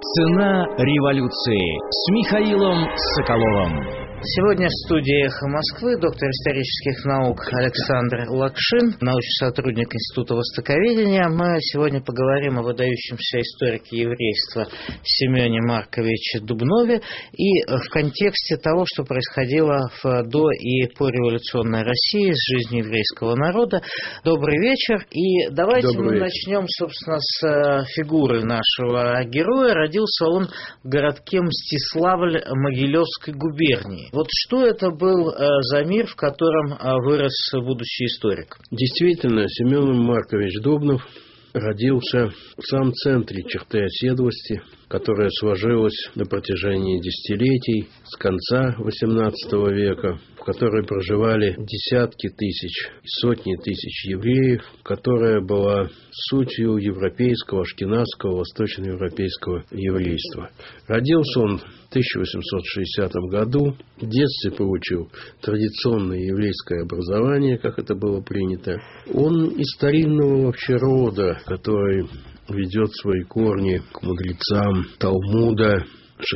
Цена революции с Михаилом Соколовым. Сегодня в студии «Эхо Москвы» доктор исторических наук Александр Лакшин, научный сотрудник Института Востоковедения. Мы сегодня поговорим о выдающемся историке еврейства Семене Марковиче Дубнове и в контексте того, что происходило в до- и пореволюционной России с жизнью еврейского народа. Добрый вечер. И давайте мы начнем, собственно, с фигуры нашего героя. Родился он в городке Мстиславль Могилевской губернии. Вот что это был за мир, в котором вырос будущий историк? Действительно, Семен Маркович Дубнов родился в самом центре черты оседлости, которая сложилась на протяжении десятилетий с конца XVIII века, в которой проживали десятки тысяч и сотни тысяч евреев, которая была сутью европейского, ашкеназского, восточноевропейского еврейства. Родился он в 1860 году, в детстве получил традиционное еврейское образование, как это было принято. Он из старинного вообще рода, который ведет свои корни к мудрецам Талмуда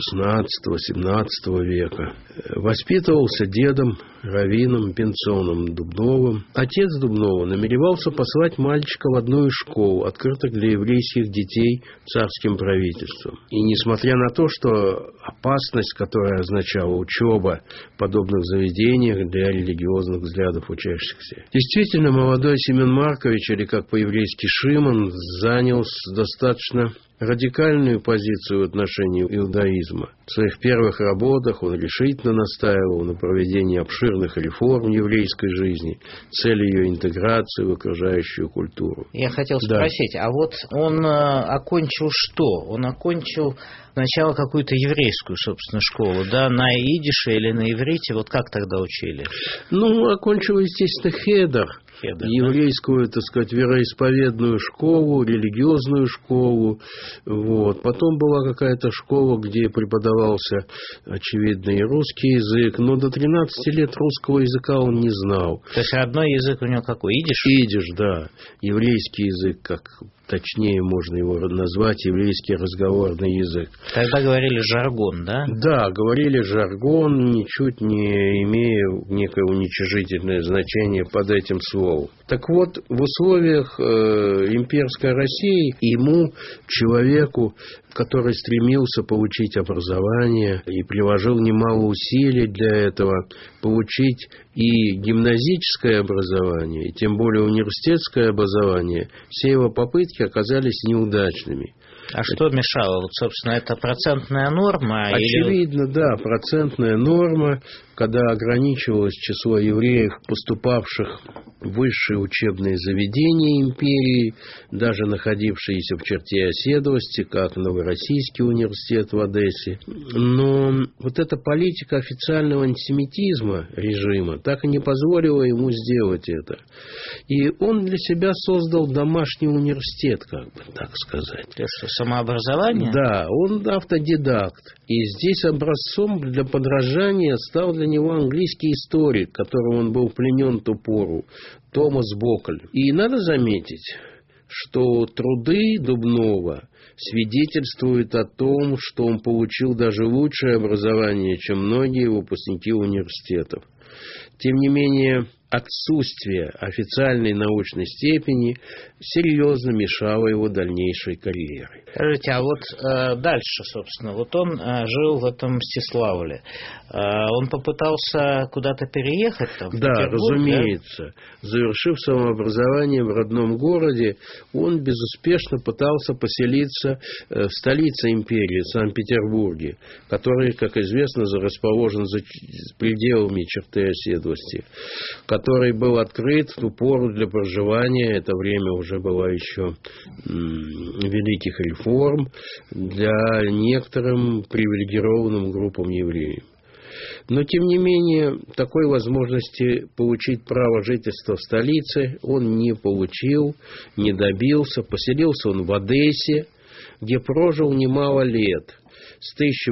XVI-XVII века. Воспитывался дедом раввином Бенцоном Дубновым. Отец Дубнова намеревался послать мальчика в одну из школ, открытых для еврейских детей царским правительством. И несмотря на то, что опасность, которая означала учеба в подобных заведениях для религиозных взглядов учащихся, действительно молодой Семен Маркович, или как по-еврейски Шимон, занял достаточно радикальную позицию в отношении иудаизма. В своих первых работах он решительно настаивал на проведении обширных реформ еврейской жизни, целью ее интеграции в окружающую культуру. Я хотел спросить, а вот он окончил что? Он окончил сначала какую-то еврейскую, собственно, школу, да, на идише или на иврите, вот как тогда учили? Окончил, естественно, хедер, еврейскую, так сказать, вероисповедную школу, религиозную школу. Вот. Потом была какая-то школа, где преподавался, очевидно, и русский язык, но до 13 лет русского языка он не знал. То есть родной язык у него какой? Идиш? Идиш, да. Еврейский язык, как точнее можно его назвать, еврейский разговорный язык. Тогда говорили жаргон, да? Да, говорили жаргон, ничуть не имея некое уничижительное значение под этим словом. Так вот, в условиях имперской России ему, человеку, который стремился получить образование и приложил немало усилий для этого, получить и гимназическое образование, и тем более университетское образование, все его попытки оказались неудачными. А что мешало? Вот, собственно, это процентная норма? Очевидно, да, процентная норма, когда ограничивалось число евреев, поступавших в высшие учебные заведения империи, даже находившиеся в черте оседлости, как Новороссийский университет в Одессе. Но вот эта политика официального антисемитизма режима так и не позволила ему сделать это. И он для себя создал домашний университет, как бы так сказать. Это что, самообразование? Да, он автодидакт. И здесь образцом для подражания стал для него английский историк, которым он был пленен в ту пору, Томас Боколь. И надо заметить, что труды Дубнова свидетельствуют о том, что он получил даже лучшее образование, чем многие выпускники университетов. Тем не менее, отсутствие официальной научной степени серьезно мешало его дальнейшей карьере. Скажите, а вот дальше, собственно, вот он жил в этом Мстиславле. Он попытался куда-то переехать там? Да, разумеется. Да? Завершив самообразование в родном городе, он безуспешно пытался поселиться в столице империи, Санкт-Петербурге, который, как известно, расположен за пределами черты оседлости, который был открыт в ту пору для проживания, это время уже было еще великих реформ, для некоторым привилегированным группам евреев. Но, тем не менее, такой возможности получить право жительства в столице он не получил, не добился. Поселился он в Одессе, где прожил немало лет. С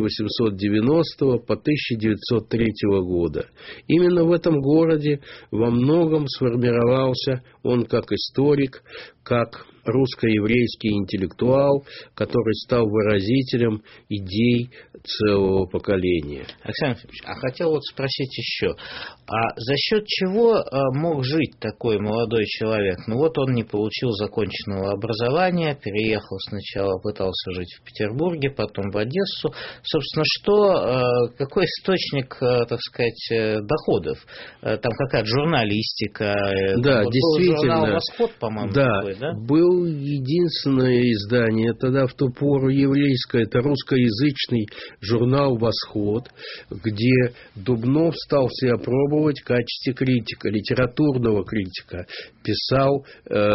1890 по 1903 года. Именно в этом городе во многом сформировался он как историк, как русско-еврейский интеллектуал, который стал выразителем идей целого поколения. Александр Федорович, а хотел вот спросить еще, а за счет чего мог жить такой молодой человек? Ну вот он не получил законченного образования, переехал сначала, пытался жить в Петербурге, потом в Одессу. Собственно, какой источник, так сказать, доходов? Там какая-то журналистика. Да, вот действительно. Был журнал «Восход», по-моему, да, такой, да? Был единственное издание тогда в ту пору еврейское, это русскоязычный журнал «Восход», где Дубнов стал себя пробовать в качестве критика, литературного критика. Писал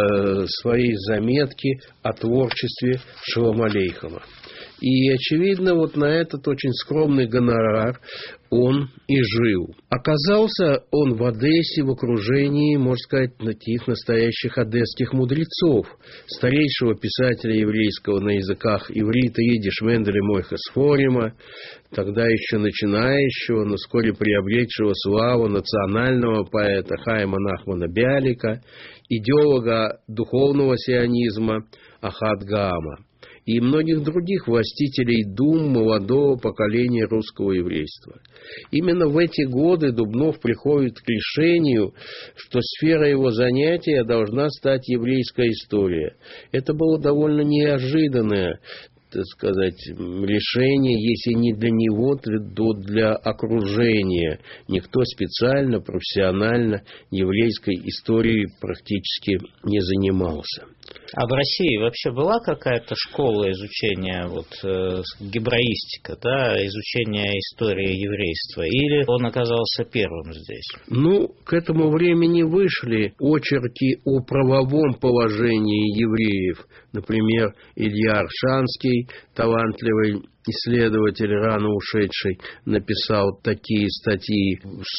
свои заметки о творчестве Шолом Алейхема. И, очевидно, вот на этот очень скромный гонорар он и жил. Оказался он в Одессе в окружении, можно сказать, таких настоящих одесских мудрецов. Старейшего писателя еврейского на языках иврита, идиш, Менделя, Мойха Сфорима, тогда еще начинающего, но вскоре приобретшего славу национального поэта Хаима Нахмана Бялика, идеолога духовного сионизма Ахад Гаама и многих других властителей дум молодого поколения русского еврейства. Именно в эти годы Дубнов приходит к решению, что сфера его занятия должна стать еврейская история. Это было довольно неожиданное, так сказать, решение, если не для него, то для окружения. Никто специально, профессионально еврейской историей практически не занимался. А в России вообще была какая-то школа изучения гебраистика, да, изучения истории еврейства? Или он оказался первым здесь? К этому времени вышли очерки о правовом положении евреев. Например, Илья Аршанский, талантливый исследователь, рано ушедший, написал такие статьи.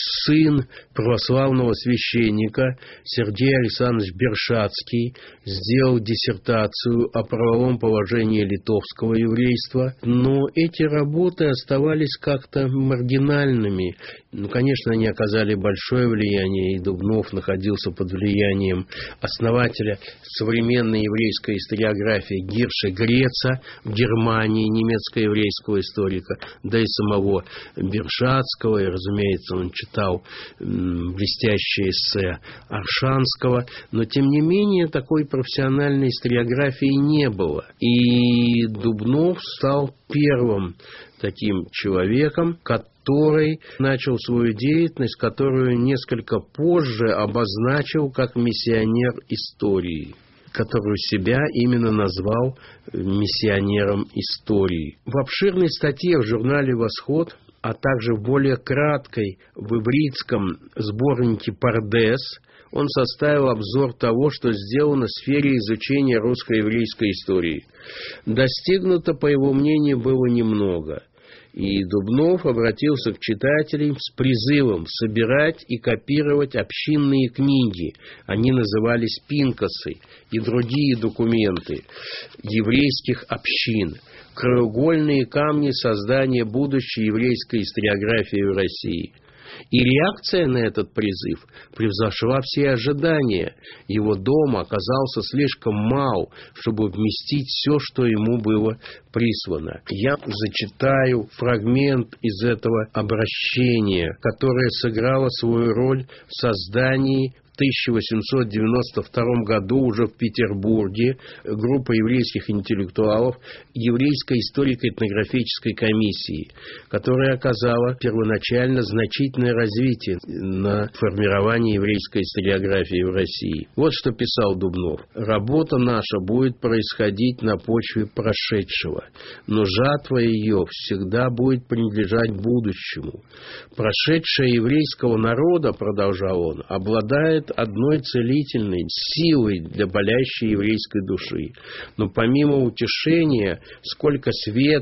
Сын православного священника Сергей Александрович Бершацкий сделал диссертацию о правовом положении литовского еврейства, но эти работы оставались как-то маргинальными. Конечно, они оказали большое влияние, и Дубнов находился под влиянием основателя современной еврейской историографии Гирша Греца в Германии, немецко-еврейского историка, да и самого Бершацкого, и, разумеется, он читал блестящие эссе Аршанского, но, тем не менее, такой профессиональной историографии не было. И Дубнов стал первым таким человеком, который начал свою деятельность, которую несколько позже обозначил как миссионер истории, которую себя именно назвал миссионером истории. В обширной статье в журнале «Восход», а также в более краткой в ивритском сборнике «Пардес», он составил обзор того, что сделано в сфере изучения русско-еврейской истории. Достигнуто, по его мнению, было немного. И Дубнов обратился к читателям с призывом собирать и копировать общинные книги, они назывались пинкасы, и другие документы еврейских общин, краеугольные камни создания будущей еврейской историографии в России. И реакция на этот призыв превзошла все ожидания. Его дом оказался слишком мал, чтобы вместить все, что ему было прислано. Я зачитаю фрагмент из этого обращения, которое сыграло свою роль в создании в 1892 году уже в Петербурге группа еврейских интеллектуалов Еврейской историко-этнографической комиссии, которая оказала первоначально значительное развитие на формирование еврейской историографии в России. Вот что писал Дубнов. «Работа наша будет происходить на почве прошедшего, но жатва ее всегда будет принадлежать будущему. Прошедшее еврейского народа, продолжал он, обладает одной целительной силой для болящей еврейской души. Но помимо утешения, сколько света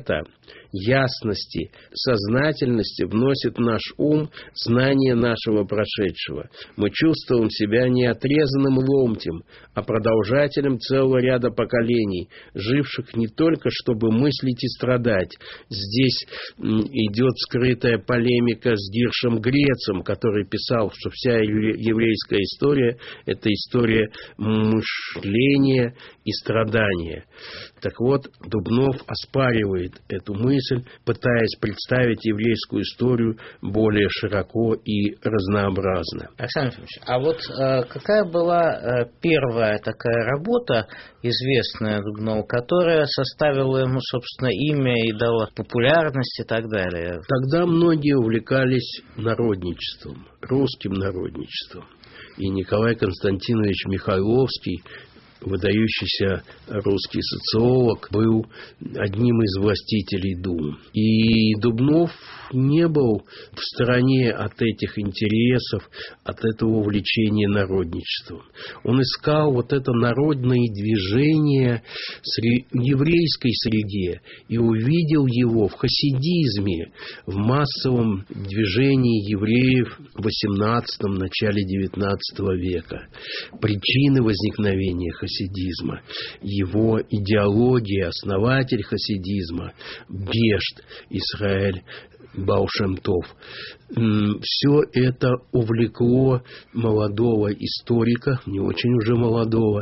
ясности, сознательности вносит в наш ум знание нашего прошедшего. Мы чувствуем себя не отрезанным ломтем, а продолжателем целого ряда поколений, живших не только чтобы мыслить и страдать. Здесь идет скрытая полемика с Гиршем Грецем, который писал, что вся еврейская история – это история мышления и страдания. Так вот, Дубнов оспаривает эту мысль, пытаясь представить еврейскую историю более широко и разнообразно. Александр Ефимович, а вот какая была первая такая работа, известная Дубнову, которая составила ему, собственно, имя и дала популярность и так далее? Тогда многие увлекались народничеством, русским народничеством. И Николай Константинович Михайловский, выдающийся русский социолог, был одним из властителей дум. И Дубнов не был в стороне от этих интересов, от этого увлечения народничеством. Он искал вот это народное движение в еврейской среде и увидел его в хасидизме, в массовом движении евреев в XVIII, начале XIX века. Причины возникновения хасидизма, его идеология, основатель хасидизма, Бешт Исраэль Баал Шем Тов. Все это увлекло молодого историка, не очень уже молодого,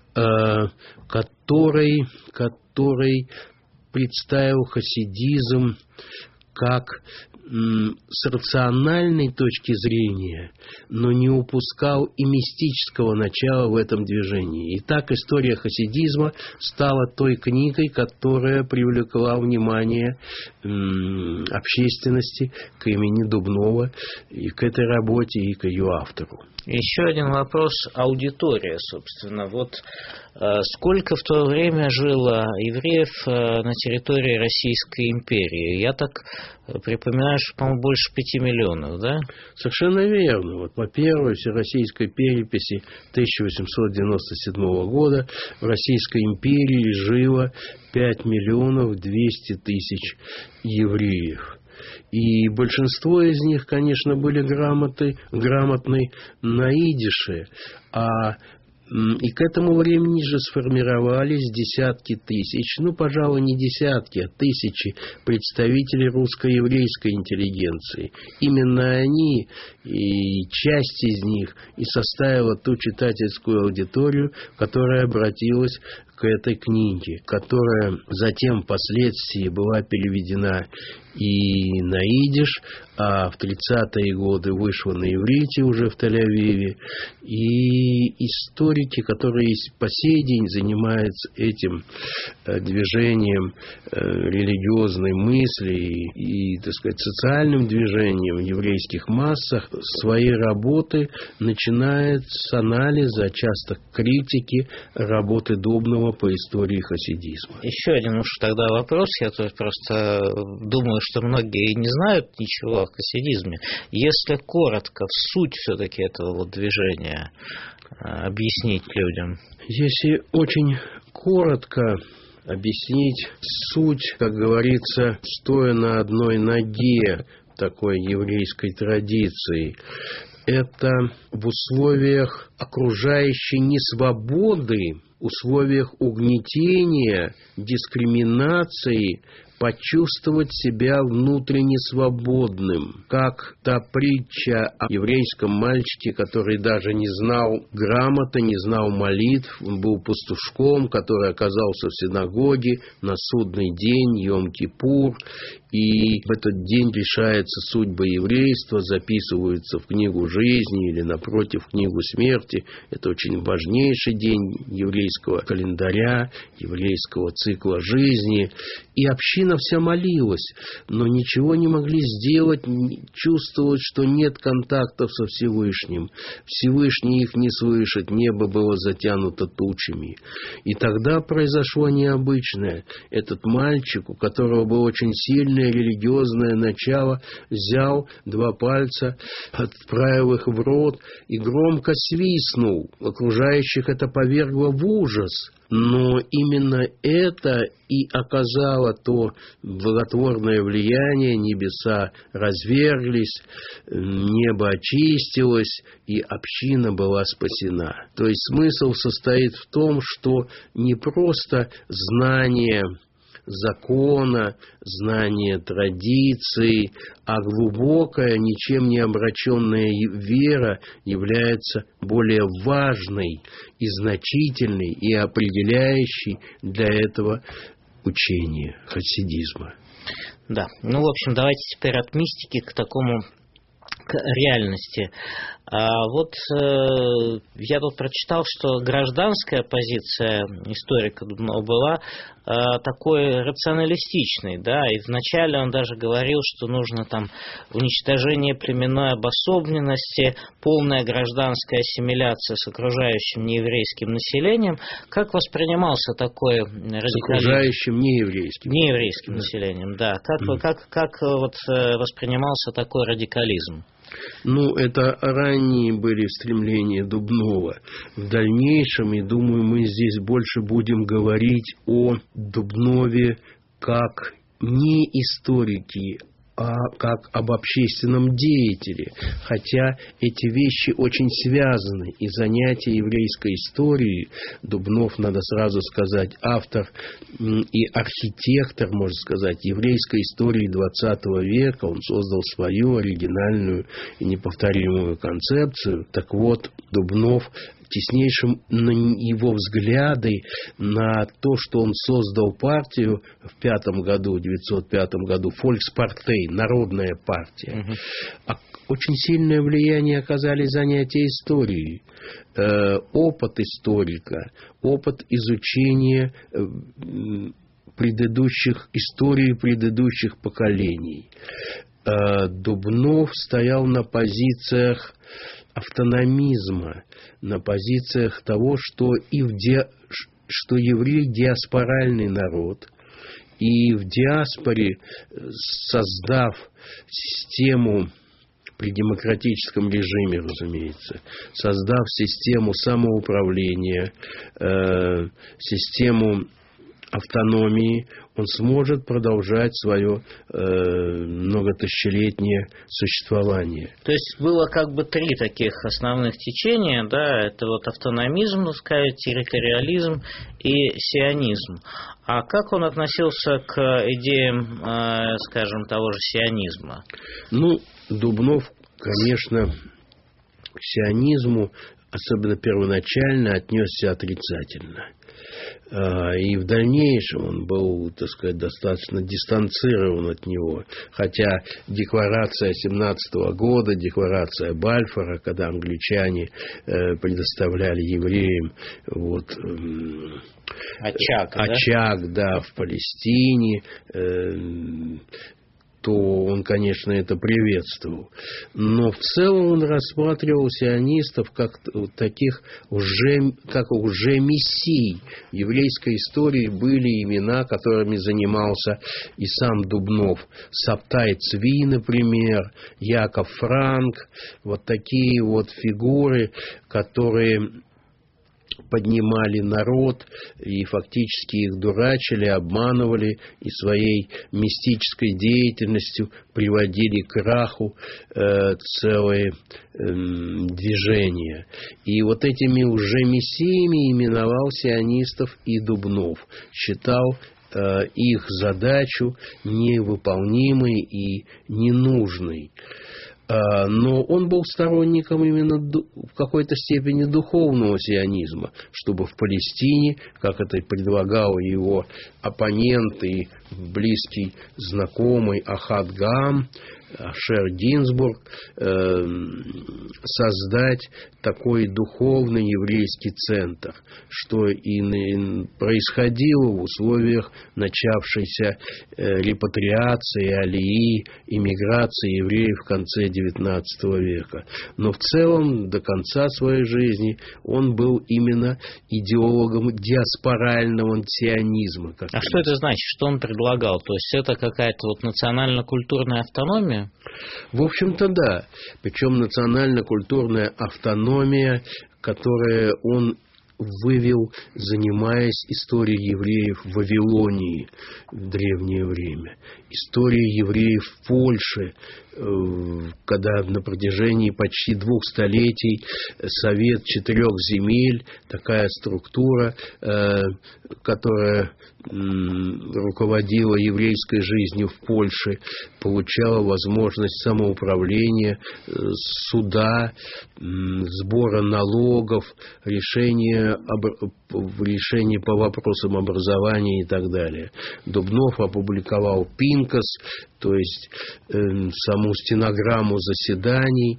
который представил хасидизм как с рациональной точки зрения, но не упускал и мистического начала в этом движении. И так история хасидизма стала той книгой, которая привлекла внимание общественности к имени Дубнова и к этой работе, и к ее автору. Еще один вопрос. Аудитория, собственно. Вот сколько в то время жило евреев на территории Российской империи? Я так припоминаю, что, по-моему, больше 5 миллионов, да? Совершенно верно. Вот по первой всероссийской переписи 1897 года в Российской империи жило 5 миллионов 200 тысяч евреев. И большинство из них, конечно, были грамотны на идише, и к этому времени же сформировались десятки тысяч, пожалуй, не десятки, а тысячи представителей русско-еврейской интеллигенции. Именно они, и часть из них, и составила ту читательскую аудиторию, которая обратилась к этой книге, которая затем впоследствии была переведена и на идиш, а в 30-е годы вышла на иврите уже в Тель-Авиве. И историки, которые по сей день занимаются этим движением религиозной мысли и, так сказать, социальным движением в еврейских массах, свои работы начинают с анализа, часто критики работы Дубнова по истории хасидизма. Еще один уж тогда вопрос. Я тут просто думаю, что многие не знают ничего о хасидизме. Если коротко, суть все-таки этого вот движения объяснить людям. Если очень коротко объяснить суть, как говорится, стоя на одной ноге такой еврейской традиции, это в условиях окружающей несвободы, условиях угнетения, дискриминации почувствовать себя внутренне свободным. Как та притча о еврейском мальчике, который даже не знал грамоты, не знал молитв, он был пастушком, который оказался в синагоге на судный день, Йом-Кипур, и в этот день решается судьба еврейства, записываются в книгу жизни или, напротив, в книгу смерти. Это очень важнейший день еврейского календаря, еврейского цикла жизни. И община вся молилась, но ничего не могли сделать, чувствовать, что нет контактов со Всевышним. Всевышний их не слышит, небо было затянуто тучами. И тогда произошло необычное. Этот мальчик, у которого было очень сильное религиозное начало, взял 2 пальца, отправил их в рот и громко свистнул. Окружающих это повергло в ужас. Но именно это и оказало то благотворное влияние, небеса разверглись, небо очистилось, и община была спасена. То есть смысл состоит в том, что не просто знание закона, знание традиций, а глубокая, ничем не омраченная вера является более важной и значительной и определяющей для этого учения хасидизма. Да, в общем, давайте теперь от мистики к реальности. Я тут прочитал, что гражданская позиция историка Дубнова была такой рационалистичной, да, и вначале он даже говорил, что нужно там уничтожение племенной обособленности, полная гражданская ассимиляция с окружающим нееврейским населением. Как воспринимался такой радикализм? С окружающим нееврейским. Нееврейским населением, да. Как воспринимался такой радикализм? Это ранние были стремления Дубнова. В дальнейшем, и думаю, мы здесь больше будем говорить о Дубнове как не историки, а как об общественном деятеле. Хотя эти вещи очень связаны. И занятия еврейской историей, Дубнов, надо сразу сказать, автор и архитектор, можно сказать, еврейской истории XX века. Он создал свою оригинальную и неповторимую концепцию. Так вот, Дубнов теснейшим на его взгляды на то, что он создал партию в 1905 году, Volkspartei, Народная партия. Очень сильное влияние оказали занятия историей, опыт историка, опыт изучения истории предыдущих поколений. Дубнов стоял на позициях автономизма, на позициях того, что еврей диаспоральный народ, и в диаспоре, создав систему при демократическом режиме, разумеется, создав систему самоуправления, систему автономии, он сможет продолжать свое многотысячелетнее существование. То есть было три таких основных течения, да, это автономизм, так сказать, территориализм и сионизм. А как он относился к идеям, скажем, того же сионизма? Дубнов, конечно, к сионизму, особенно первоначально, отнесся отрицательно. И в дальнейшем он был, так сказать, достаточно дистанцирован от него. Хотя декларация 17 года, декларация Бальфора, когда англичане предоставляли евреям очаг, в Палестине, то он, конечно, это приветствовал. Но в целом он рассматривал сионистов как таких уже мессий. В еврейской истории были имена, которыми занимался и сам Дубнов. Сабтай Цви, например, Яков Франк. Такие фигуры, которые поднимали народ и фактически их дурачили, обманывали и своей мистической деятельностью приводили к краху целые движения. И этими уже мессиями именовал сионистов и Дубнов. Считал их задачу невыполнимой и ненужной. Но он был сторонником именно в какой-то степени духовного сионизма, чтобы в Палестине, как это предлагал его оппонент и близкий знакомый Ахад Гам, Ашер Гинзбург, создать такой духовный еврейский центр, что и происходило в условиях начавшейся репатриации, алии, иммиграции евреев в конце XIX века. Но в целом до конца своей жизни он был именно идеологом диаспорального сионизма. А что это значит? Что он предлагал? То есть это какая-то национально-культурная автономия? В общем-то, да. Причем национально-культурная автономия, которую он вывел, занимаясь историей евреев в Вавилонии в древнее время, историей евреев в Польше, когда на протяжении почти 2 столетий Совет 4 земель, такая структура, которая руководила еврейской жизнью в Польше, получала возможность самоуправления, суда, сбора налогов, решения по вопросам образования и так далее. Дубнов опубликовал Пинкас, то есть саму стенограмму заседаний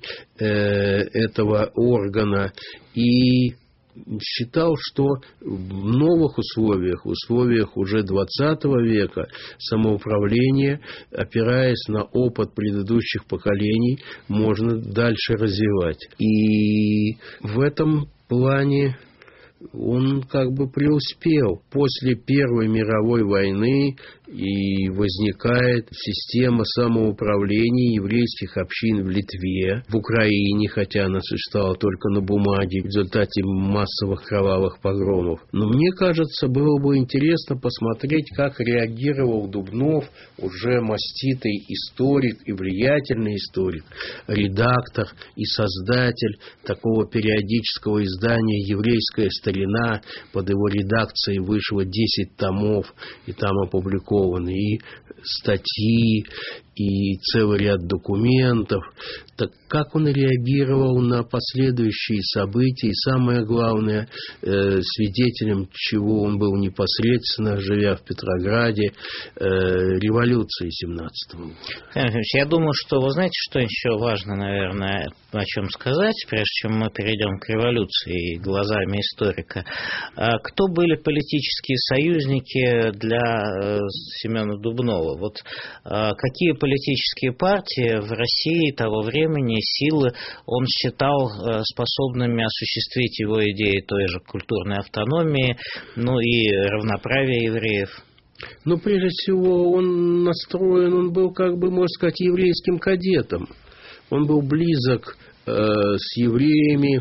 этого органа, и считал, что в новых условиях, в условиях уже 20 века, самоуправление, опираясь на опыт предыдущих поколений, можно дальше развивать. И в этом плане он как бы преуспел. После Первой мировой войны и возникает система самоуправления еврейских общин в Литве, в Украине, хотя она существовала только на бумаге в результате массовых кровавых погромов. Но мне кажется, было бы интересно посмотреть, как реагировал Дубнов, уже маститый историк и влиятельный историк, редактор и создатель такого периодического издания «Еврейская старина». Под его редакцией вышло 10 томов, и там опубликованы и статьи, и целый ряд документов. Так как он реагировал на последующие события, и самое главное, свидетелем чего он был непосредственно, живя в Петрограде, революции 17 года. Я думаю, что вы знаете, что еще важно, наверное, о чем сказать, прежде чем мы перейдем к революции глазами историка. Кто были политические союзники для Семена Дубнова? Вот какие политические партии в России того времени, силы, он считал способными осуществить его идеи той же культурной автономии, ну и равноправия евреев? Но прежде всего он был, как бы, можно сказать, еврейским кадетом. Он был близок с евреями,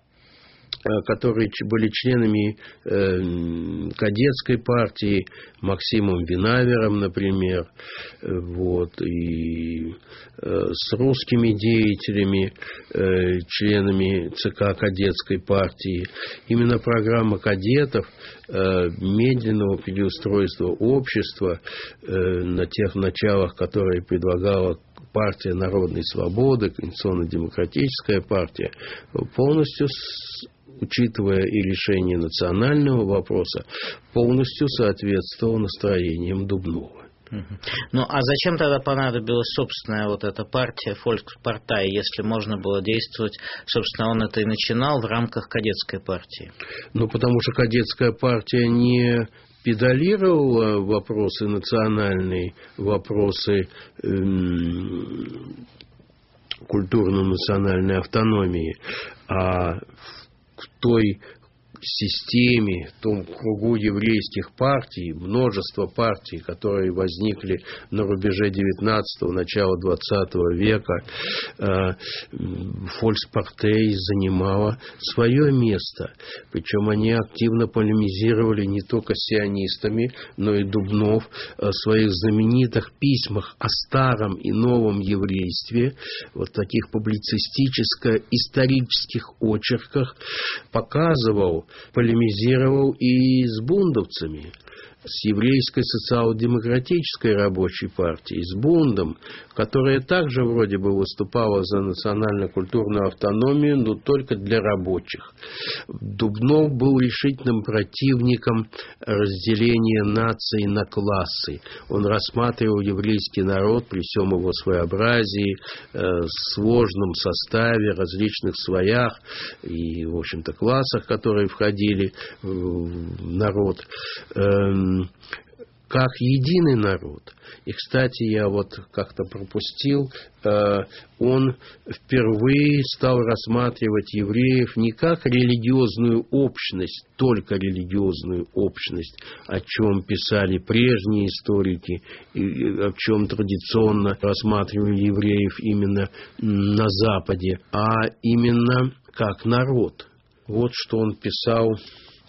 которые были членами кадетской партии, Максимом Винавером, например, и с русскими деятелями, членами ЦК кадетской партии. Именно программа кадетов, медленного переустройства общества на тех началах, которые предлагала партия Народной свободы, Конституционно-демократическая партия, полностью, учитывая и решение национального вопроса, полностью соответствовало настроениям Дубнова. Ну, а зачем тогда понадобилась собственная вот эта партия Volkspartei, если можно было действовать, собственно, он это и начинал в рамках кадетской партии? Ну, потому что кадетская партия не педалировала вопросы национальные, вопросы культурно-национальной автономии, а в той системе, в том кругу еврейских партий, множество партий, которые возникли на рубеже 19-го, начала 20 века, Volkspartei занимала свое место. Причем они активно полемизировали не только с сионистами, но и Дубнов в своих знаменитых письмах о старом и новом еврействе, вот таких публицистическо-исторических очерках, показывал, полемизировал и с бундовцами, с еврейской социал-демократической рабочей партией, с Бундом, которая также вроде бы выступала за национально-культурную автономию, но только для рабочих. Дубнов был решительным противником разделения наций на классы. Он рассматривал еврейский народ при всем его своеобразии, сложном составе, различных слоях и, в общем-то, классах, которые входили в народ, как единый народ. И, кстати, я вот как-то пропустил, он впервые стал рассматривать евреев не как религиозную общность, только религиозную общность, о чем писали прежние историки, и о чем традиционно рассматривали евреев именно на Западе, а именно как народ. Вот что он писал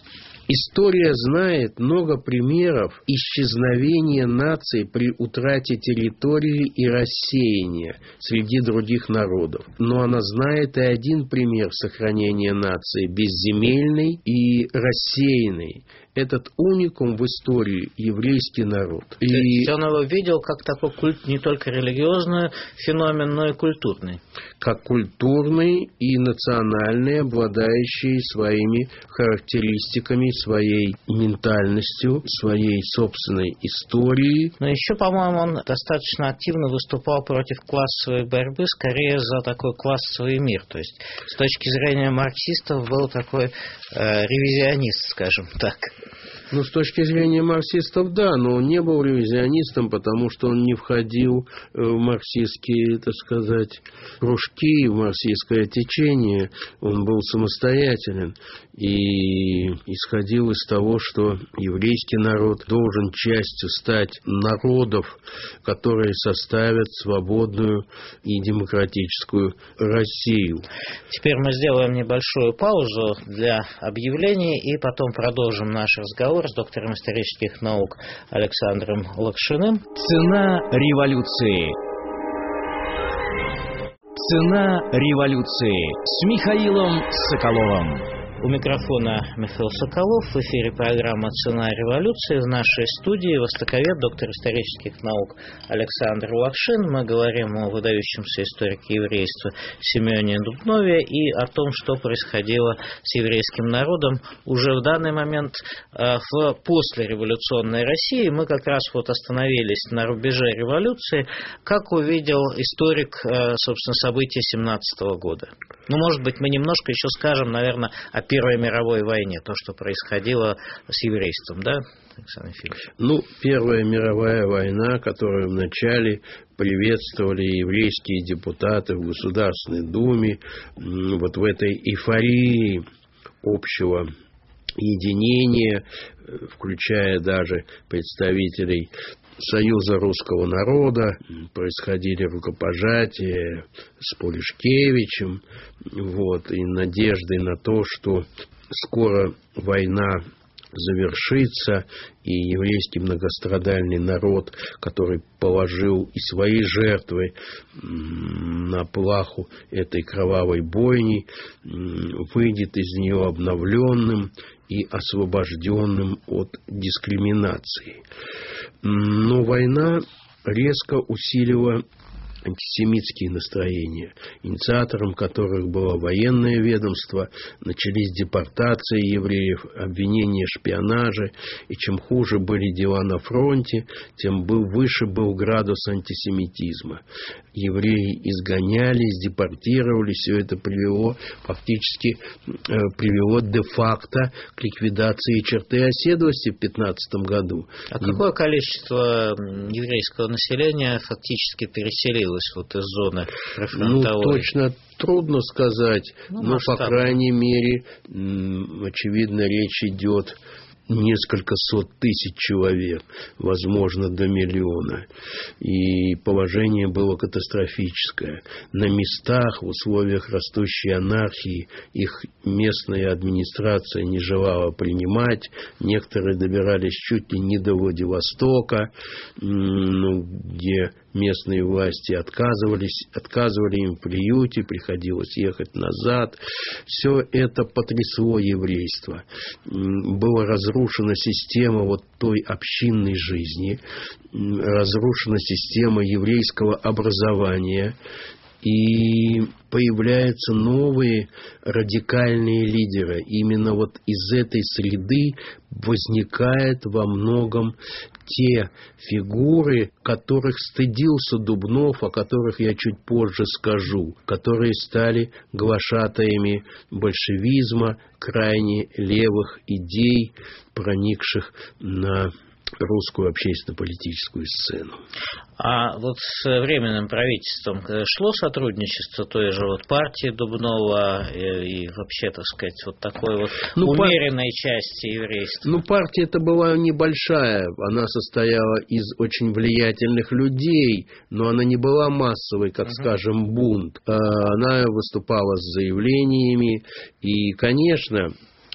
История знает много примеров исчезновения наций при утрате территории и рассеяния среди других народов. Но она знает и один пример сохранения нации – безземельный и рассеянный. Этот уникум в истории – еврейский народ. То есть он его видел как такой культ, не только религиозный феномен, но и культурный. Как культурный и национальный, обладающий своими характеристиками, своей ментальностью, своей собственной историей. Но еще, по-моему, он достаточно активно выступал против классовой борьбы, скорее за такой классовый мир. То есть, с точки зрения марксистов, был такой ревизионист, скажем так. Ну, с точки зрения марксистов, да, но он не был ревизионистом, потому что он не входил в марксистские, так сказать, кружки, в марксистское течение. Он был самостоятелен и исходил из того, что еврейский народ должен частью стать народов, которые составят свободную и демократическую Россию. Теперь мы сделаем небольшую паузу для объявлений и потом продолжим наш разговор с доктором исторических наук Александром Лакшиным. Цена революции. Цена революции с Михаилом Соколовым. У микрофона Михаил Соколов. В эфире программа «Цена революции». В нашей студии востоковед, доктор исторических наук Александр Лакшин. Мы говорим о выдающемся историке еврейства Семене Дубнове и о том, что происходило с еврейским народом уже в данный момент в послереволюционной России. Мы как раз вот остановились на рубеже революции. Как увидел историк, собственно, события 17 года? Ну, может быть, мы немножко еще скажем, наверное, о Первой мировой войне, то, что происходило с еврейством, да, Александр Ефимович? Ну, Первая мировая война, которую вначале приветствовали еврейские депутаты в Государственной Думе, вот в этой эйфории общего единения, включая даже представителей Союза русского народа, происходили рукопожатия с Пулишкевичем, вот, и надеждой на то, что скоро война завершится, и еврейский многострадальный народ, который положил и свои жертвы на плаху этой кровавой бойни, выйдет из нее обновленным и освобожденным от дискриминации. Но война резко усилила антисемитские настроения, инициатором которых было военное ведомство, начались депортации евреев, обвинения в шпионаже, и чем хуже были дела на фронте, тем выше был градус антисемитизма. Евреи изгонялись, депортировались, все это привело де-факто к ликвидации черты оседлости в 15 году. А какое количество еврейского населения фактически переселилось вот из зоны прифронтовой? Ну, точно трудно сказать, но, по крайней мере, очевидно, речь идет несколько сот тысяч человек, возможно, до миллиона. И положение было катастрофическое. На местах, в условиях растущей анархии, их местная администрация не желала принимать. Некоторые добирались чуть ли не до Владивостока, где местные власти отказывали им в приюте, приходилось ехать назад. Все это потрясло еврейство. Была разрушена система вот той общинной жизни, разрушена система еврейского образования, и появляются новые радикальные лидеры. Именно вот из этой среды возникают во многом те фигуры, которых стыдился Дубнов, о которых я чуть позже скажу, которые стали глашатаями большевизма, крайне левых идей, проникших на русскую общественно-политическую сцену. А вот с Временным правительством шло сотрудничество той же вот партии Дубнова и вообще, так сказать, вот такой вот умеренной части еврейства? Ну, партия-то была небольшая, она состояла из очень влиятельных людей, но она не была массовой, как, скажем, бунт. Она выступала с заявлениями, и, конечно,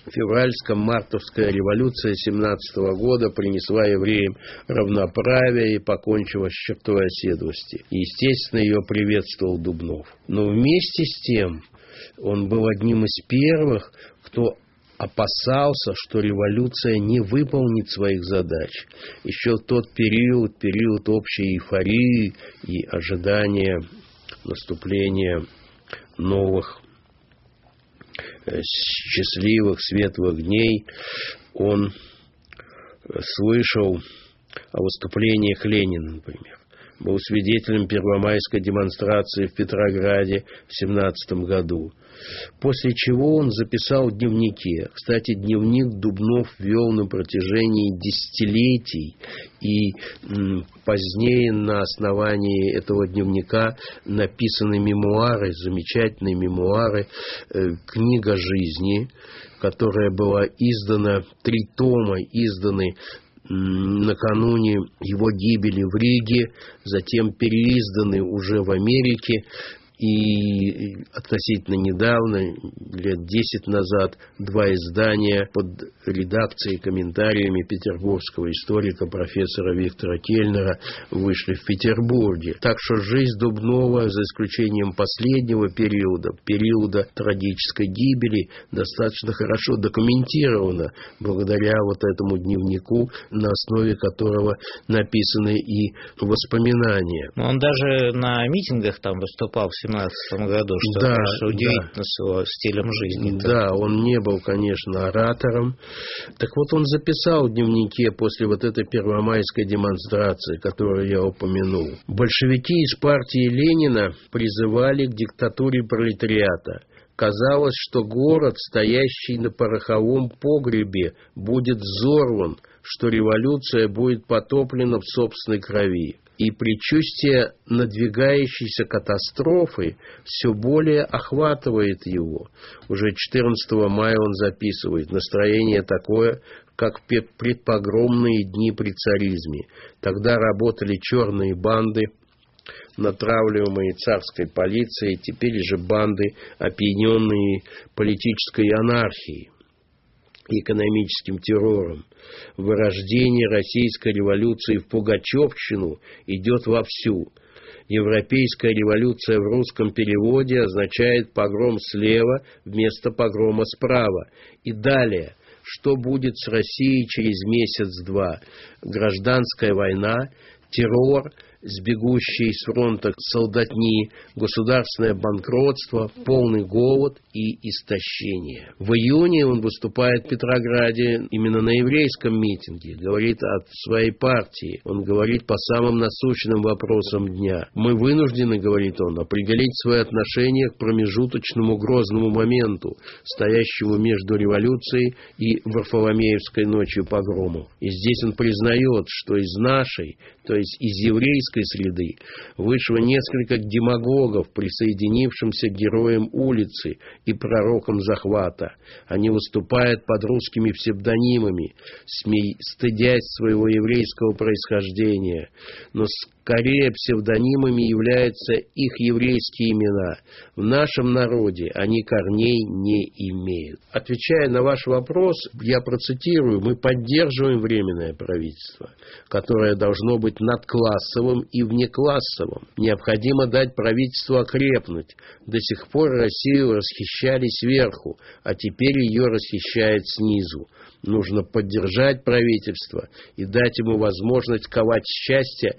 Февральско-мартовская революция 17 года принесла евреям равноправие и покончила с чертой оседлости. И, естественно, ее приветствовал Дубнов. Но вместе с тем он был одним из первых, кто опасался, что революция не выполнит своих задач. Еще в тот период общей эйфории и ожидания наступления новых счастливых, светлых дней, он слышал о выступлениях Ленина, например. Был свидетелем первомайской демонстрации в Петрограде в 17 году. После чего он записал в дневнике. Кстати, дневник Дубнов вел на протяжении десятилетий. И позднее на основании этого дневника написаны мемуары, замечательные мемуары, книга жизни, которая была издана, 3 тома изданы накануне его гибели в Риге, затем переизданы уже в Америке. И относительно недавно, лет 10 назад, 2 издания под редакцией и комментариями петербургского историка профессора Виктора Кельнера вышли в Петербурге. Так что жизнь Дубнова, за исключением последнего периода трагической гибели, достаточно хорошо документирована благодаря вот этому дневнику, на основе которого написаны и воспоминания. Он даже на митингах там выступал в 17 году, что, да, конечно, удивительно с его стилем жизни. Да, он не был, конечно, оратором. Так вот, он записал в дневнике после вот этой первомайской демонстрации, которую я упомянул. Большевики из партии Ленина призывали к диктатуре пролетариата. Казалось, что город, стоящий на пороховом погребе, будет взорван, что революция будет потоплена в собственной крови. И предчувствие надвигающейся катастрофы все более охватывает его. Уже 14 мая он записывает: настроение такое, как в предпогромные дни при царизме. Тогда работали черные банды, натравливаемые царской полицией, теперь же банды, опьяненные политической анархией, экономическим террором. Вырождение российской революции в пугачевщину идет вовсю. Европейская революция в русском переводе означает погром слева вместо погрома справа. И далее, что будет с Россией через месяц-два? Гражданская война, террор, сбегущие с фронта солдатни, государственное банкротство, полный голод и истощение. В июне он выступает в Петрограде именно на еврейском митинге, говорит о своей партии, он говорит по самым насущным вопросам дня. Мы вынуждены, говорит он, определить свои отношения к промежуточному грозному моменту, стоящему между революцией и Варфоломеевской ночью погромов. И здесь он признает, что из нашей, то есть из еврейской среды, вышло несколько демагогов, присоединившимся к героям улицы и пророкам захвата. Они выступают под русскими псевдонимами, стыдясь своего еврейского происхождения. Но скорее псевдонимами являются их еврейские имена. В нашем народе они корней не имеют. Отвечая на ваш вопрос, я процитирую: мы поддерживаем Временное правительство, которое должно быть надклассовым и внеклассовым. Необходимо дать правительству окрепнуть. До сих пор Россию расхищали сверху, а теперь ее расхищают снизу. Нужно поддержать правительство и дать ему возможность ковать счастье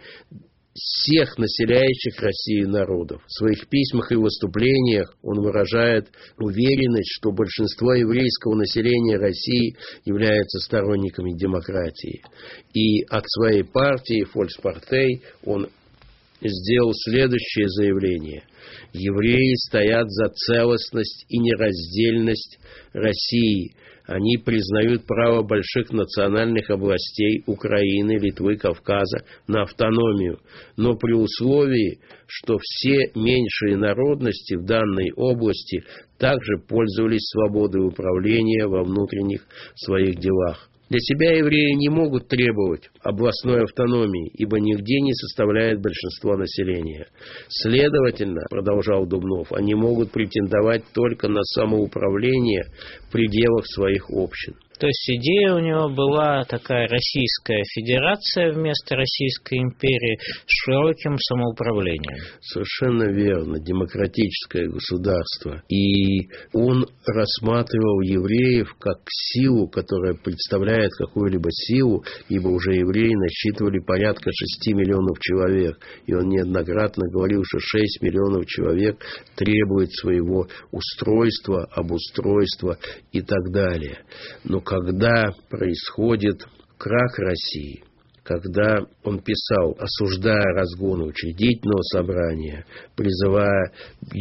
всех населяющих Россию народов. В своих письмах и выступлениях он выражает уверенность, что большинство еврейского населения России является сторонниками демократии. И от своей партии Volkspartei он сделал следующее заявление: евреи стоят за целостность и нераздельность России. Они признают право больших национальных областей Украины, Литвы, Кавказа на автономию, но при условии, что все меньшие народности в данной области также пользовались свободой управления во внутренних своих делах. Для себя евреи не могут требовать областной автономии, ибо нигде не составляет большинство населения. Следовательно, продолжал Дубнов, они могут претендовать только на самоуправление в пределах своих общин. То есть идея у него была такая: Российская Федерация вместо Российской империи с широким самоуправлением. Совершенно верно, демократическое государство. И он рассматривал евреев как силу, которая представляет какую-либо силу, ибо уже евреи насчитывали порядка 6 миллионов человек. И он неоднократно говорил, что 6 миллионов человек требует своего устройства, обустройства и так далее. Но когда происходит крах России, когда он писал, осуждая разгон учредительного собрания, призывая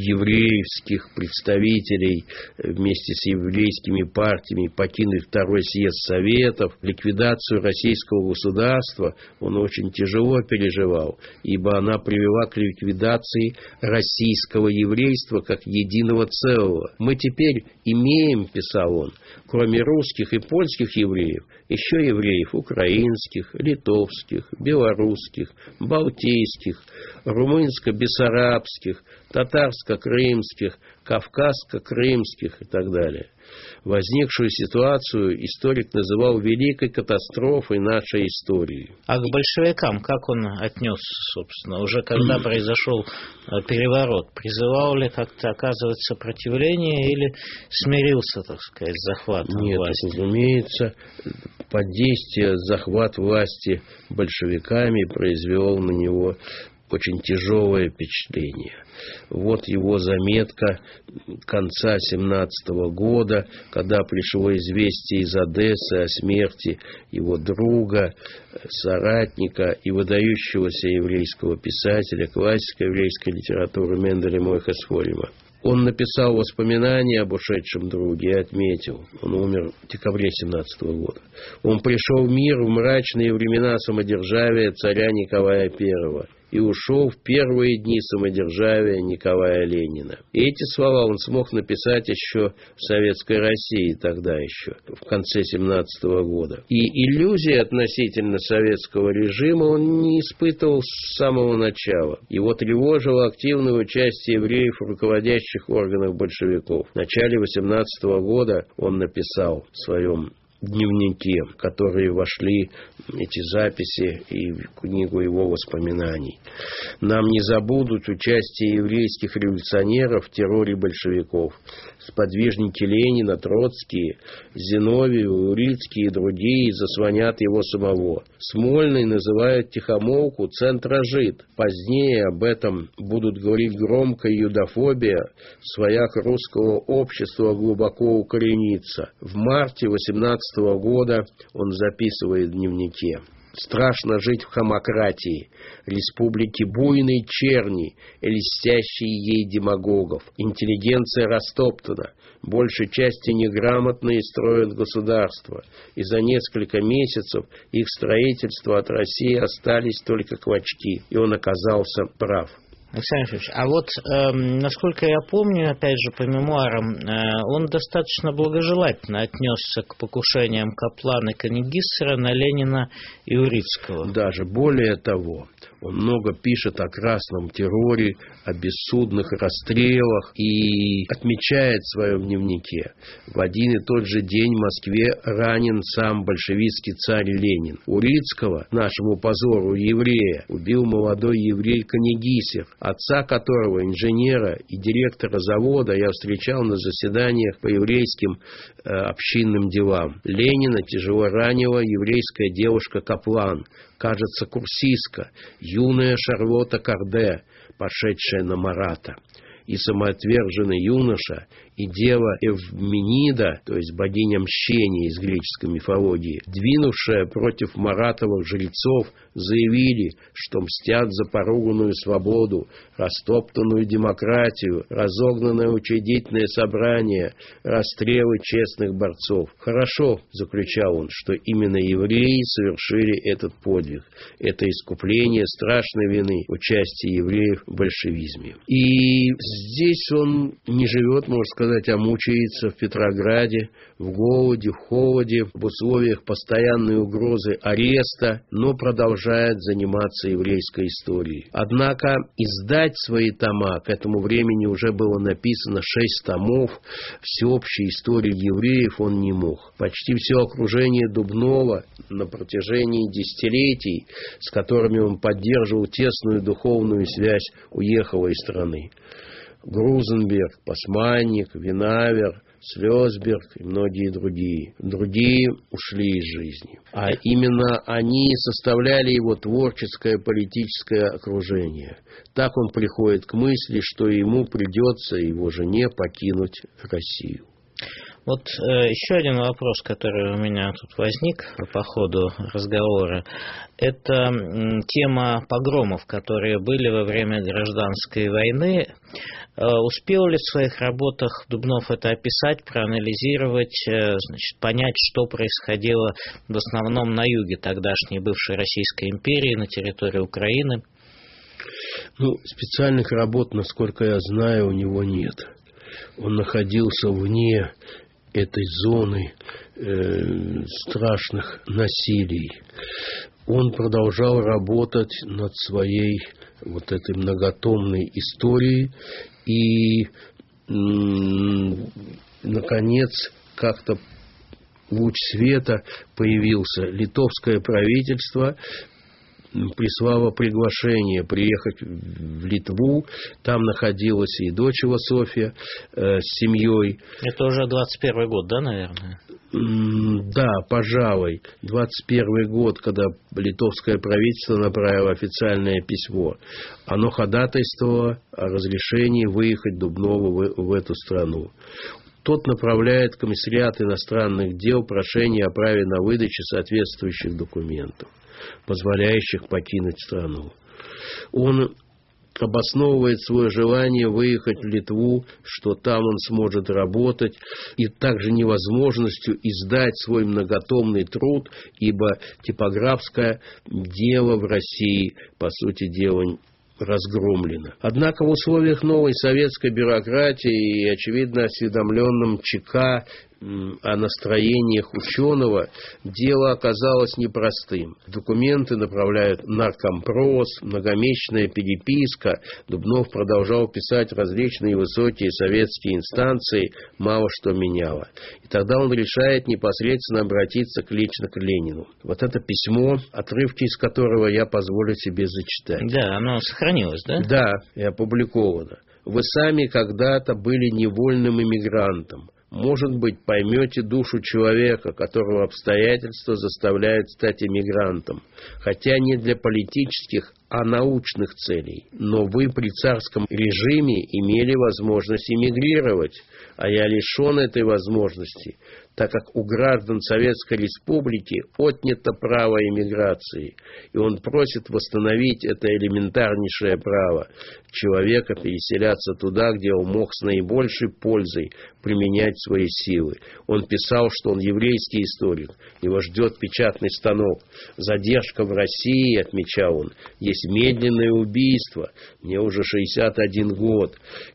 еврейских представителей вместе с еврейскими партиями покинуть Второй съезд Советов, ликвидацию российского государства, он очень тяжело переживал, ибо она привела к ликвидации российского еврейства как единого целого. Мы теперь имеем, писал он, кроме русских и польских евреев, еще евреев украинских, литовских, белорусских, балтийских, румынско-бессарабских, татарско-крымских, кавказско-крымских и так далее. Возникшую ситуацию историк называл великой катастрофой нашей истории. А к большевикам как он отнесся, собственно, уже когда произошел переворот? Призывал ли как-то оказывать сопротивление или смирился, так сказать, с захватом власти? Нет, разумеется, под действие захват власти большевиками произвел на него очень тяжелое впечатление. Вот его заметка конца 17 года, когда пришло известие из Одессы о смерти его друга, соратника и выдающегося еврейского писателя, классика еврейской литературы Менделя Мойхе Сфорима. Он написал воспоминания об ушедшем друге и отметил, он умер в декабре 17 года. Он пришел в мир в мрачные времена самодержавия царя Николая I и ушел в первые дни самодержавия Николая Ленина. И эти слова он смог написать еще в Советской России, тогда еще, в конце 17 года. И иллюзии относительно советского режима он не испытывал с самого начала. Его тревожило активное участие евреев в руководящих органах большевиков. В начале 18 года он написал в своем дневнике, в которые вошли эти записи и в книгу его воспоминаний. Нам не забудут участие еврейских революционеров в терроре большевиков. Сподвижники Ленина, Троцкий, Зиновьев, Урицкий и другие заслонят его самого. Смольный называют тихомолку центражид. Позднее об этом будут говорить громко, и юдофобия в своях русского общества глубоко укоренится. В марте 18 года он записывает в дневнике: «Страшно жить в хамократии, республике буйной черни и льстящей ей демагогов. Интеллигенция растоптана, большей части неграмотные строят государство, и за несколько месяцев их строительства от России остались только клочки». И он оказался прав. Александр Ильич, а вот, насколько я помню, опять же, по мемуарам, он достаточно благожелательно отнесся к покушениям Каплана и Канегиссера на Ленина и Урицкого. Даже более того, он много пишет о красном терроре, о бессудных расстрелах и отмечает в своем дневнике: в один и тот же день в Москве ранен сам большевистский царь Ленин. Урицкого, нашему позору еврея, убил молодой еврей Канегиссер, отца которого, инженера и директора завода, я встречал на заседаниях по еврейским общинным делам. Ленина тяжело ранила еврейская девушка Каплан, кажется, курсистка, юная Шарлотта Карде, пошедшая на Марата. И самоотверженный юноша, и дева Эвменида, то есть богиня мщения из греческой мифологии, двинувшая против маратовых жрецов, заявили, что мстят за поруганную свободу, растоптанную демократию, разогнанное учредительное собрание, расстрелы честных борцов. Хорошо, заключал он, что именно евреи совершили этот подвиг. Это искупление страшной вины участия евреев в большевизме. И Здесь он не живет, можно сказать, а мучается в Петрограде, в голоде, в холоде, в условиях постоянной угрозы ареста, но продолжает заниматься еврейской историей. Однако издать свои тома, к этому времени уже было написано 6 томов, всеобщей истории евреев он не мог. Почти все окружение Дубнова на протяжении десятилетий, с которыми он поддерживал тесную духовную связь, уехало из страны. Грузенберг, Пасманник, Винавер, Слёсберг и многие другие. Другие ушли из жизни. А именно они составляли его творческое политическое окружение. Так он приходит к мысли, что ему придется его жене покинуть Россию. Вот еще один вопрос, который у меня тут возник по ходу разговора, это тема погромов, которые были во время гражданской войны. Успел ли в своих работах Дубнов это описать, проанализировать, понять, что происходило в основном на юге тогдашней бывшей Российской империи, на территории Украины? Специальных работ, насколько я знаю, у него нет. Он находился вне этой зоны страшных насилий. Он продолжал работать над своей вот этой многотомной историей и, наконец, как-то луч света появился. Литовское правительство прислало приглашение приехать в Литву. Там находилась и дочь его Софья с семьей. Это уже 21 год, да, наверное? Да, пожалуй. 21 год, когда литовское правительство направило официальное письмо. Оно ходатайствовало о разрешении выехать Дубнову в эту страну. Тот направляет в комиссариат иностранных дел прошение о праве на выдачу соответствующих документов, позволяющих покинуть страну. Он обосновывает свое желание выехать в Литву, что там он сможет работать, и также невозможностью издать свой многотомный труд, ибо типографское дело в России, по сути дела, разгромлено. Однако в условиях новой советской бюрократии и, очевидно, осведомленном ЧК о настроениях ученого, дело оказалось непростым. Документы направляют наркомпрос, многомесячная переписка. Дубнов продолжал писать различные высокие советские инстанции, мало что меняло. И тогда он решает непосредственно обратиться лично к Ленину. Вот это письмо, отрывки из которого я позволю себе зачитать. Да, оно сохранилось, да? Да, и опубликовано. Вы сами когда-то были невольным иммигрантом. Может быть, поймете душу человека, которого обстоятельства заставляют стать эмигрантом, хотя не для политических, а научных целей. Но вы при царском режиме имели возможность эмигрировать, а я лишен этой возможности, так как у граждан Советской Республики отнято право эмиграции, и он просит восстановить это элементарнейшее право человека переселяться туда, где он мог с наибольшей пользой применять свои силы. Он писал, что он еврейский историк, его ждет печатный станок. Задержка в России, отмечал он, есть медленное убийство, мне уже 61 год,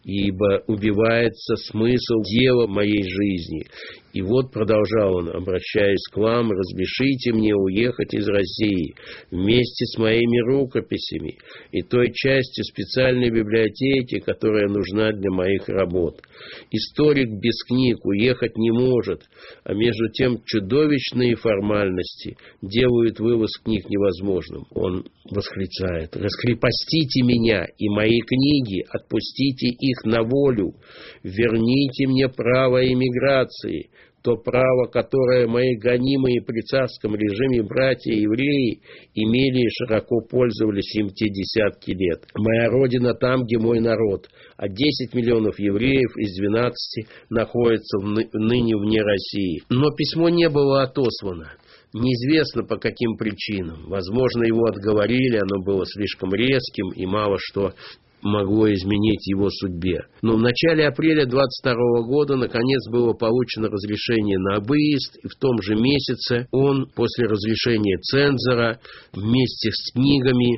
ибо убивается смысл дела моей жизни. И вот, продолжал он, обращаясь к вам, разрешите мне уехать из России вместе с моими рукописями и той частью специальной библиотеки, которая нужна для моих работ. Историк без книг уехать не может, а между тем чудовищные формальности делают вывоз книг невозможным. Он восклицает: раскрепостите меня и мои книги, отпустите их на волю, верните мне право эмиграции, то право, которое мои гонимые при царском режиме братья-евреи имели и широко пользовались им те десятки лет. Моя родина там, где мой народ, а 10 миллионов евреев из 12 находятся ныне вне России. Но письмо не было отослано. Неизвестно по каким причинам. Возможно, его отговорили, оно было слишком резким и мало что могло изменить его судьбе. Но в начале апреля 22 года наконец было получено разрешение на выезд, и в том же месяце он, после разрешения цензора, вместе с книгами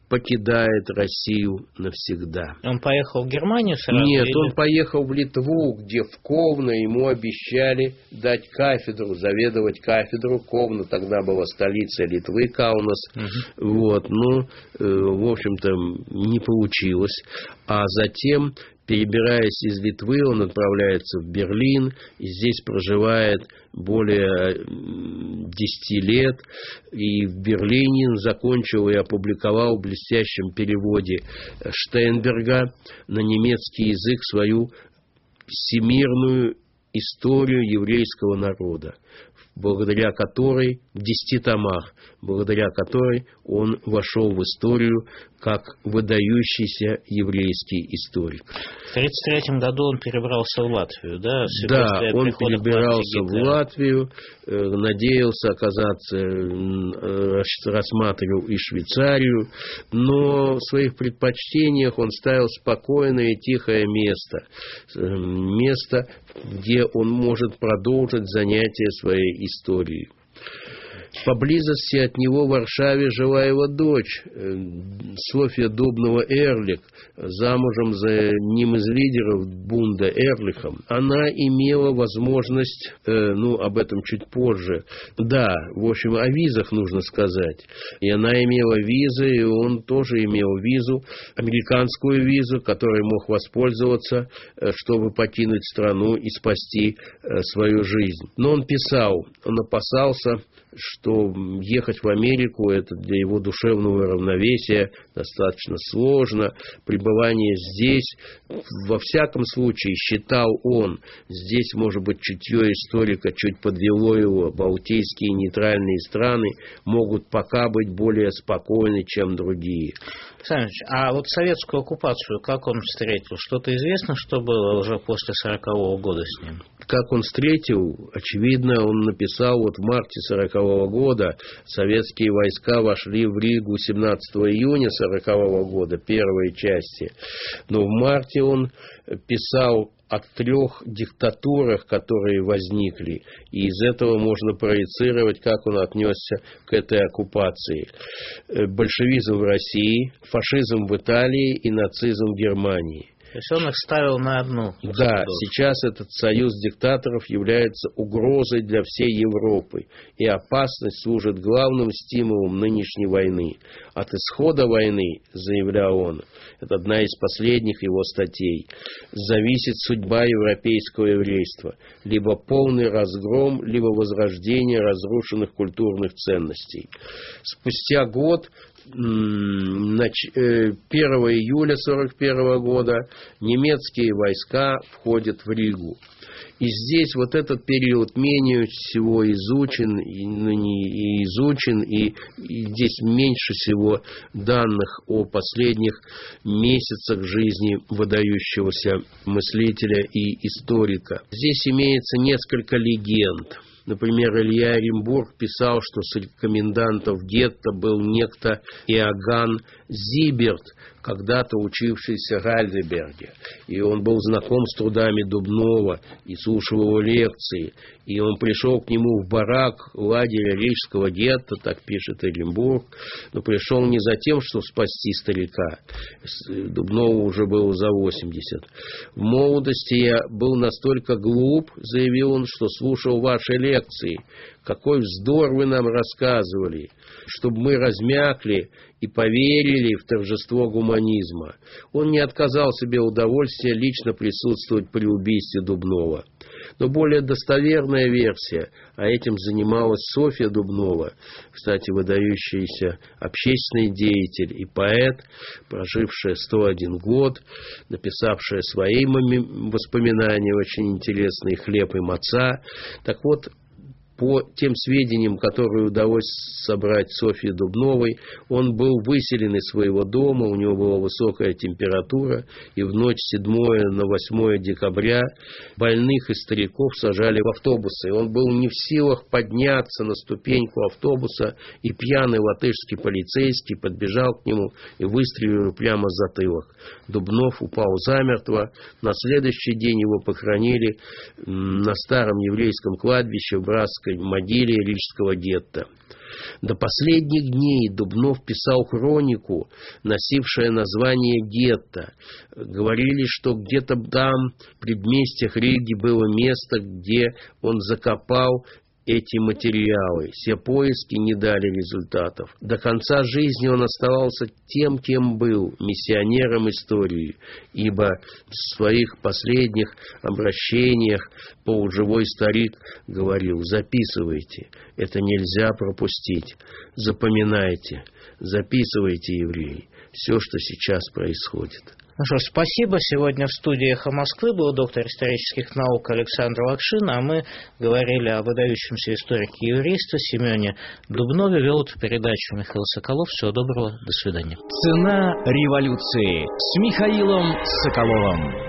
покидает Россию навсегда. Он поехал в Германию сразу? Нет, или... он поехал в Литву, где в Ковно ему обещали дать кафедру, заведовать кафедру. Ковно тогда была столица Литвы, Каунас. Вот, но, в общем-то, не получилось. А затем, перебираясь из Литвы, он отправляется в Берлин, и здесь проживает более 10 лет, и в Берлине закончил и опубликовал в блестящем переводе Штейнберга на немецкий язык свою всемирную историю еврейского народа, благодаря которой, в 10 томах, благодаря которой он вошел в историю как выдающийся еврейский историк. В 1933 году он перебрался в Латвию, да? Да, он перебирался в Латвию, надеялся оказаться, рассматривал и Швейцарию, но в своих предпочтениях он ставил спокойное и тихое место, где он может продолжить занятия своей историей. Поблизости от него в Варшаве жила его дочь Софья Дубнова-Эрлих, замужем за одним из лидеров бунда Эрлихом. Она имела возможность, об этом чуть позже, да, в общем, о визах нужно сказать. И она имела визы, и он тоже имел визу, американскую визу, которой мог воспользоваться, чтобы покинуть страну и спасти свою жизнь. Но он писал, он опасался, что ехать в Америку — это для его душевного равновесия достаточно сложно. Пребывание здесь, во всяком случае, считал он, здесь, может быть, чутье историка чуть подвело его, балтийские нейтральные страны могут пока быть более спокойны, чем другие. Александр Ильич, а вот советскую оккупацию как он встретил? Что-то известно, что было уже после 40-го года с ним? Как он встретил? Очевидно, он написал, вот в марте 40-го года советские войска вошли в Ригу 17 июня 40-го года, первой части. Но в марте он писал о 3 диктатурах, которые возникли. И из этого можно проецировать, как он отнесся к этой оккупации. Большевизм в России, фашизм в Италии и нацизм в Германии. То есть он их ставил на одну. Да, сейчас этот союз диктаторов является угрозой для всей Европы, и опасность служит главным стимулом нынешней войны. От исхода войны, заявлял он, это одна из последних его статей, зависит судьба европейского еврейства, либо полный разгром, либо возрождение разрушенных культурных ценностей. Спустя год, 1 июля 1941 года, немецкие войска входят в Ригу. И здесь вот этот период менее всего изучен, и здесь меньше всего данных о последних месяцах жизни выдающегося мыслителя и историка. Здесь имеется несколько легенд. Например, Илья Оренбург писал, что среди комендантов гетто был некто Иоганн Зиберт, когда-то учившийся в Гальдеберге. И он был знаком с трудами Дубнова и слушал его лекции. И он пришел к нему в барак лагеря рижского гетто, так пишет Оренбург, но пришел не за тем, чтобы спасти старика. Дубнову уже было за 80. В молодости я был настолько глуп, заявил он, что слушал ваши лекции. Какой вздор вы нам рассказывали, чтобы мы размякли и поверили в торжество гуманизма. Он не отказал себе удовольствия лично присутствовать при убийстве Дубнова. Но более достоверная версия, а этим занималась Софья Дубнова, кстати, выдающийся общественный деятель и поэт, прожившая 101 год, написавшая свои воспоминания, очень интересные, «Хлеб и маца». Так вот, по тем сведениям, которые удалось собрать Софье Дубновой, он был выселен из своего дома, у него была высокая температура, и в ночь 7 на 8 декабря больных и стариков сажали в автобусы. Он был не в силах подняться на ступеньку автобуса, и пьяный латышский полицейский подбежал к нему и выстрелил прямо в затылок. Дубнов упал замертво. На следующий день его похоронили на старом еврейском кладбище в братской могиле рижского гетто. До последних дней Дубнов писал хронику, носившую название «Гетто». Говорили, что где-то там, в предместьях Риги, было место, где он закопал эти материалы. Все поиски не дали результатов. До конца жизни он оставался тем, кем был, миссионером истории, ибо в своих последних обращениях полуживой старик говорил: записывайте, это нельзя пропустить, запоминайте, записывайте, евреи, все, что сейчас происходит. Ну что ж, спасибо. Сегодня в студии «Эхо Москвы» был доктор исторических наук Александр Лакшин, а мы говорили о выдающемся историке еврейства Семене Дубнове. Вел эту передачу Михаил Соколов. Всего доброго, до свидания. Цена революции с Михаилом Соколовым.